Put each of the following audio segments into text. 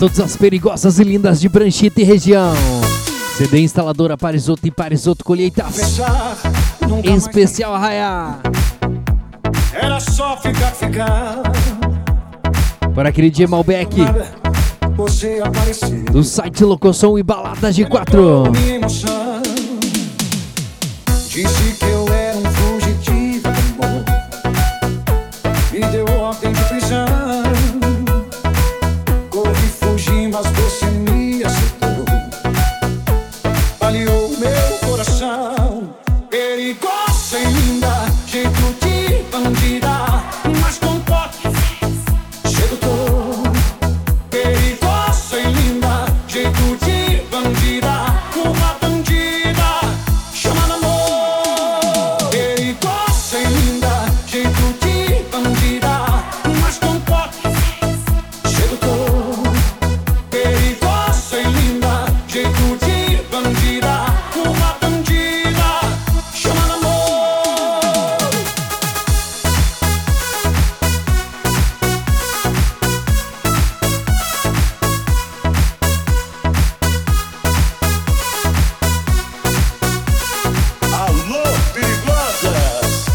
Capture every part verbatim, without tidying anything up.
todas as perigosas e lindas de Pranchita e região. C D Instaladora Parisotto e Parisotto Colheitas. Em especial Arraiá. Era só ficar, ficar. Para aquele dia Malbec. Você apareceu. Do site Locoção e Baladas de Quatro. Minha emoção. Disse que eu era um fugitivo, amor. Me deu ordem de prisão. Corri, fugi, mas você me aceitou. Baleou meu coração. Perigosa e linda, jeito de bandida, mas com toque sedutor. Perigosa e linda, jeito de bandida, uma bandida chamada amor. Perigosa e linda, jeito de bandida, mas com toque sedutor. Perigosa e linda, jeito de bandida, uma bandida chamada amor. Alô, perigosas!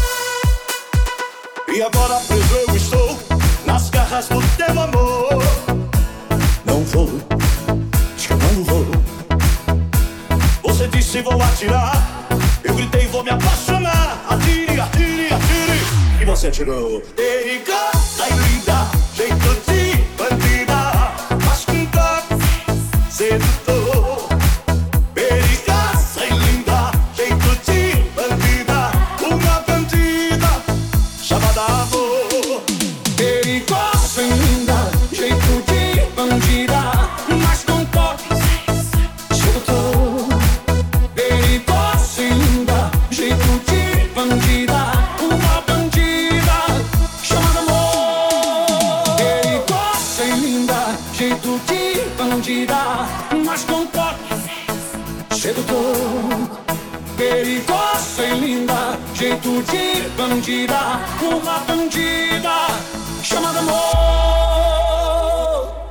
E agora preso eu estou nas garras do teu amor. Não vou, te que eu não vou. Você disse vou atirar, eu gritei vou me apaixonar. Atire, atire, atire, e você atirou. Perigosa e linda, jeito de bandida, mas com toque sedutor. Perigosa e linda, jeito de bandida, uma bandida chamada amor. Perigosa e linda, jeito de bandida, mas com toque sedutor. Perigosa e linda, jeito de bandida, uma bandida chamada amor. Perigosa e linda, jeito de bandida, mas com toque sedutor. Perigosa e linda, jeito de bandida, uma bandida chamada amor.